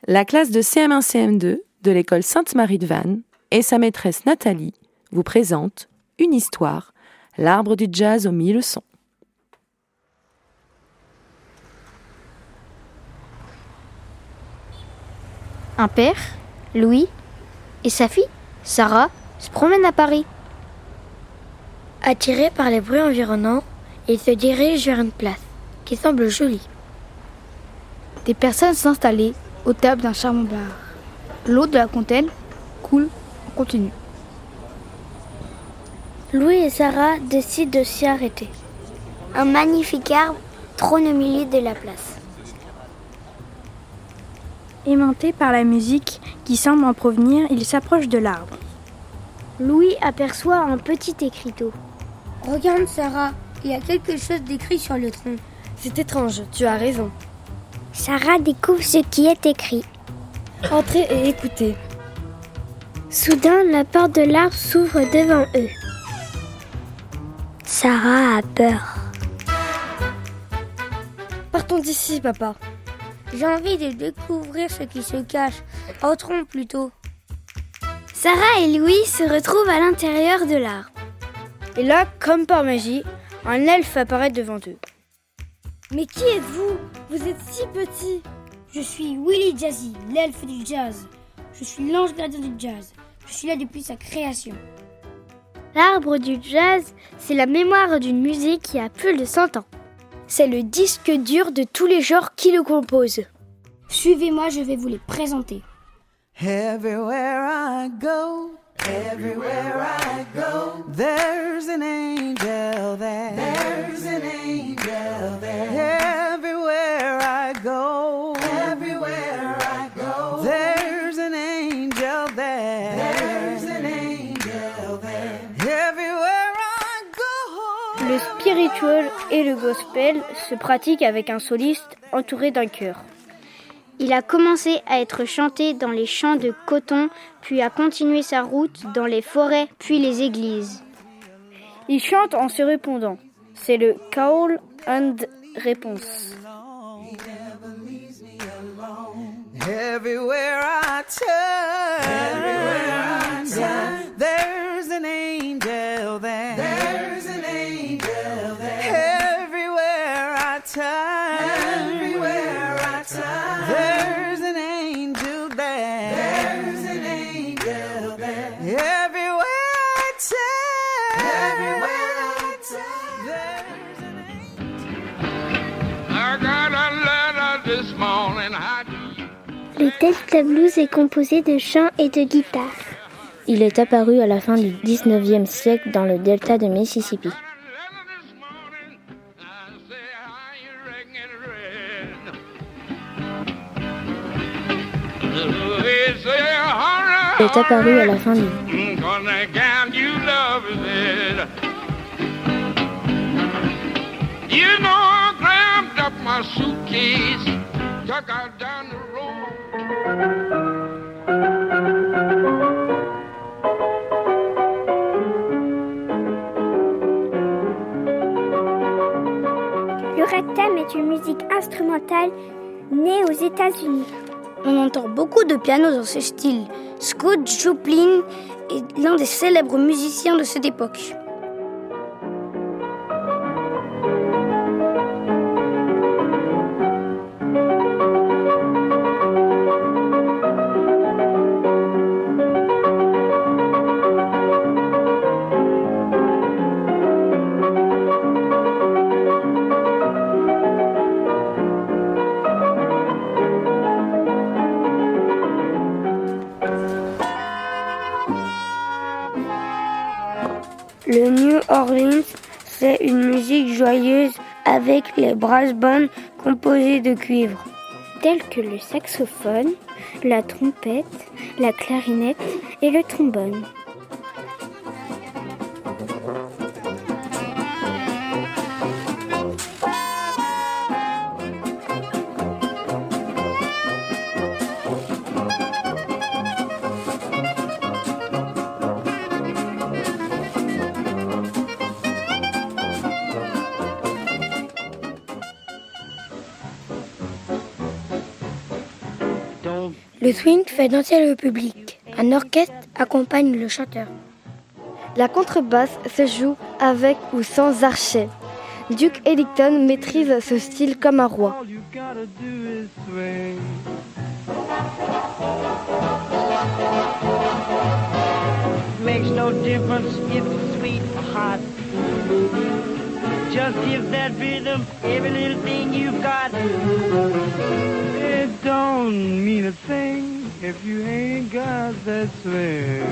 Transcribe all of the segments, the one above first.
La classe de CM1-CM2 de l'école Sainte-Marie de Vannes et sa maîtresse Nathalie vous présentent une histoire, l'arbre du jazz aux 1000 sons. Un père, Louis, et sa fille, Sarah, se promènent à Paris. Attirés par les bruits environnants, ils se dirigent vers une place qui semble jolie. Des personnes s'installaient aux tables d'un charmant bar. L'eau de la fontaine coule en continu. Louis et Sarah décident de s'y arrêter. Un magnifique arbre trône au milieu de la place. Aimanté par la musique qui semble en provenir, il s'approche de l'arbre. Louis aperçoit un petit écriteau. « Regarde Sarah, il y a quelque chose d'écrit sur le tronc. » « C'est étrange, tu as raison. » Sarah découvre ce qui est écrit. « Entrez et écoutez. » Soudain, la porte de l'arbre s'ouvre devant eux. Sarah a peur. « Partons d'ici, papa. J'ai envie de découvrir ce qui se cache. Entrons plutôt. » Sarah et Louis se retrouvent à l'intérieur de l'arbre. Et là, comme par magie, un elfe apparaît devant eux. « Mais qui êtes-vous ? Vous êtes si petit. »« Je suis Willy Jazzy, l'elfe du jazz. Je suis l'ange gardien du jazz. Je suis là depuis sa création. » L'arbre du jazz, c'est la mémoire d'une musique qui a plus de 100 ans. C'est le disque dur de tous les genres qui le composent. Suivez-moi, je vais vous les présenter. Everywhere I go, there's an angel there. There's an angel there. Everywhere I go, there's an angel there. There's an angel there. Everywhere I go. Le spiritual et le gospel se pratiquent avec un soliste entouré d'un chœur. Il a commencé à être chanté dans les champs de coton, puis a continué sa route dans les forêts, puis les églises. Il chante en se répondant. C'est le call and response. Everywhere I turn, there's an angel there. There's an angel there. Everywhere I turn, there's an angel there. There's an angel there. Everywhere I turn, there's an angel. I got a letter this morning. Le Delta Blues est composé de chants et de guitares. Il est apparu à la fin du 19e siècle dans le delta de Mississippi. Il est apparu à la fin du... Le ragtime est une musique instrumentale née aux États-Unis. On entend beaucoup de piano dans ce style. Scott Joplin est l'un des célèbres musiciens de cette époque. Le New Orleans, c'est une musique joyeuse avec les brass bands composés de cuivre, tels que le saxophone, la trompette, la clarinette et le trombone. Le swing fait danser le public. Un orchestre accompagne le chanteur. La contrebasse se joue avec ou sans archet. Duke Ellington maîtrise ce style comme un roi. Makes no difference if it's sweet or hot. Just give that rhythm every little thing you've got. It don't mean a thing if you ain't got that swing.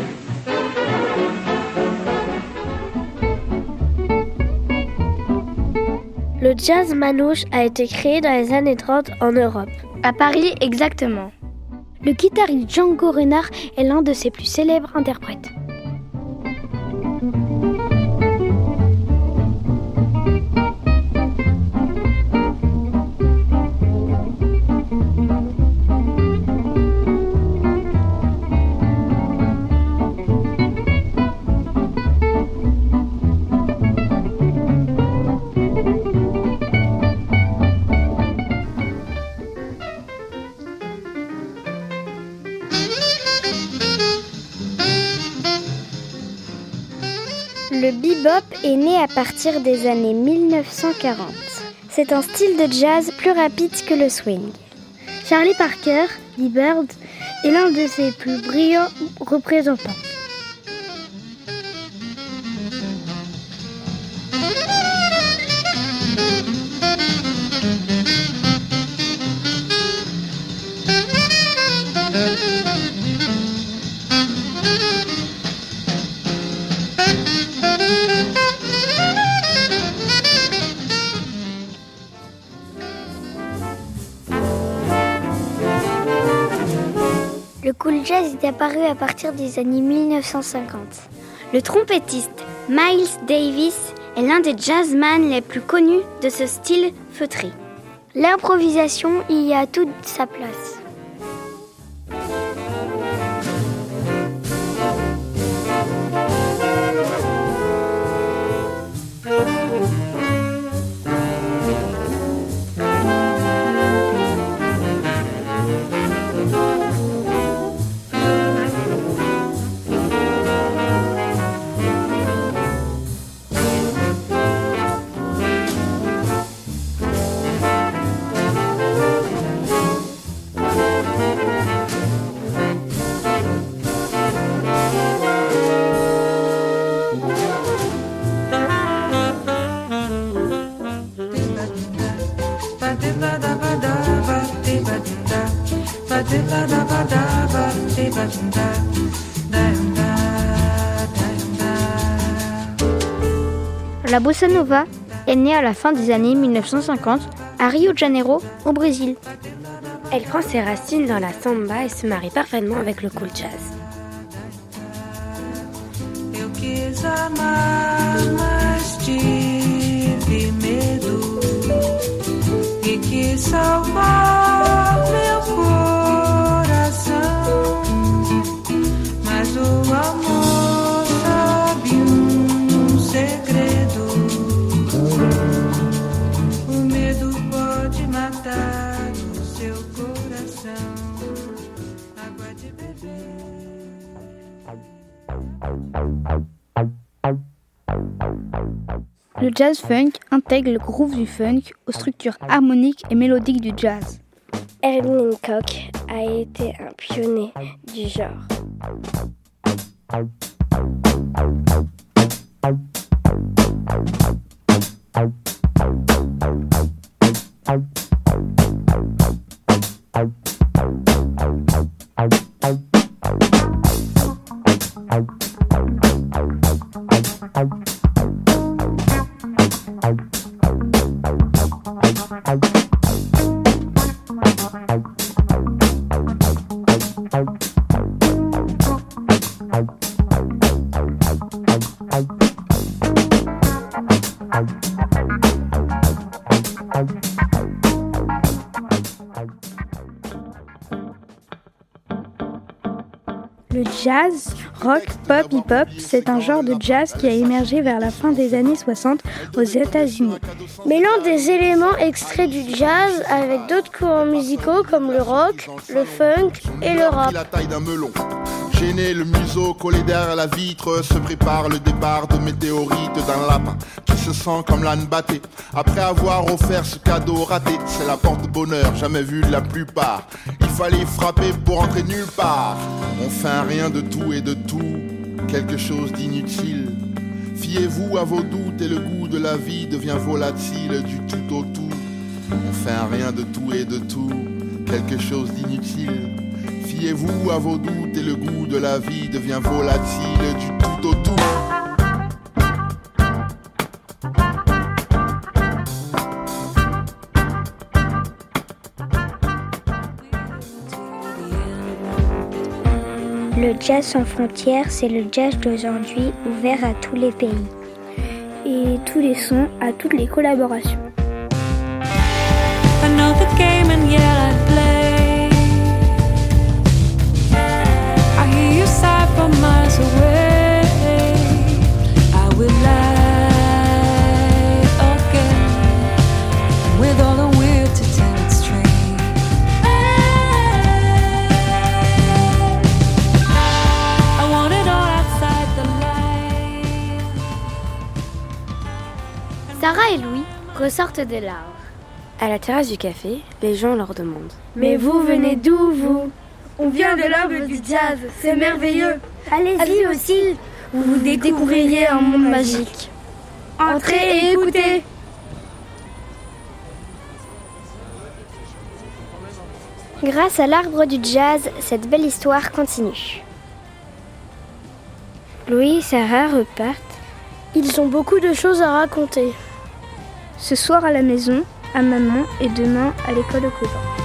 Le jazz manouche a été créé dans les années 30 en Europe. À Paris exactement. Le guitariste Django Reinhardt est l'un de ses plus célèbres interprètes. Le bebop est né à partir des années 1940. C'est un style de jazz plus rapide que le swing. Charlie Parker, Lee Bird, est l'un de ses plus brillants représentants. Le cool jazz est apparu à partir des années 1950. Le trompettiste Miles Davis est l'un des jazzmen les plus connus de ce style feutré. L'improvisation y a toute sa place. La bossa nova est née à la fin des années 1950 à Rio de Janeiro, au Brésil. Elle prend ses racines dans la samba et se marie parfaitement avec le cool jazz. Eu quis amar, mas tive medo e quis salvar meu coração, mas o amor sabe segredo. O medo pode matar o seu coração. Água de beber. Le jazz funk intègre le groove du funk aux structures harmoniques et mélodiques du jazz. Herbie Hancock a été un pionnier du genre. Le jazz, rock, pop, hip-hop, c'est un genre de jazz qui a émergé vers la fin des années 60 aux États-Unis. Mêlant des éléments extraits du jazz avec d'autres courants musicaux comme le rock, le funk et le rap. La taille d'un melon. Gêné, le museau collé derrière la vitre, se prépare le départ de météorite d'un lapin qui se sent comme l'âne batté. Après avoir offert ce cadeau raté, c'est la porte-bonheur, jamais vu de la plupart. Il fallait frapper pour entrer nulle part. On fait un rien de tout et de tout, quelque chose d'inutile. Fiez-vous à vos doutes et le goût de la vie devient volatile du tout au tout. On fait un rien de tout et de tout, quelque chose d'inutile. Fiez-vous à vos doutes et le goût de la vie devient volatile du tout au tout. Le jazz sans frontières, c'est le jazz d'aujourd'hui ouvert à tous les pays. Et tous les sons, à toutes les collaborations. I know the game and yet I play. I hear you sigh from miles away. I will lie again with all the will to tell it straight. I want it all outside the light. Sarah et Louis ressortent de l'arbre. À la terrasse du café, les gens leur demandent « Mais vous venez d'où, vous ? On vient de l'arbre du jazz, c'est merveilleux. Allez-y aussi, Vous découvririez un monde magique. Entrez et écoutez. » Grâce à l'arbre du jazz, cette belle histoire continue. Louis et Sarah repartent. Ils ont beaucoup de choses à raconter. Ce soir à la maison, à maman et demain à l'école au couvent.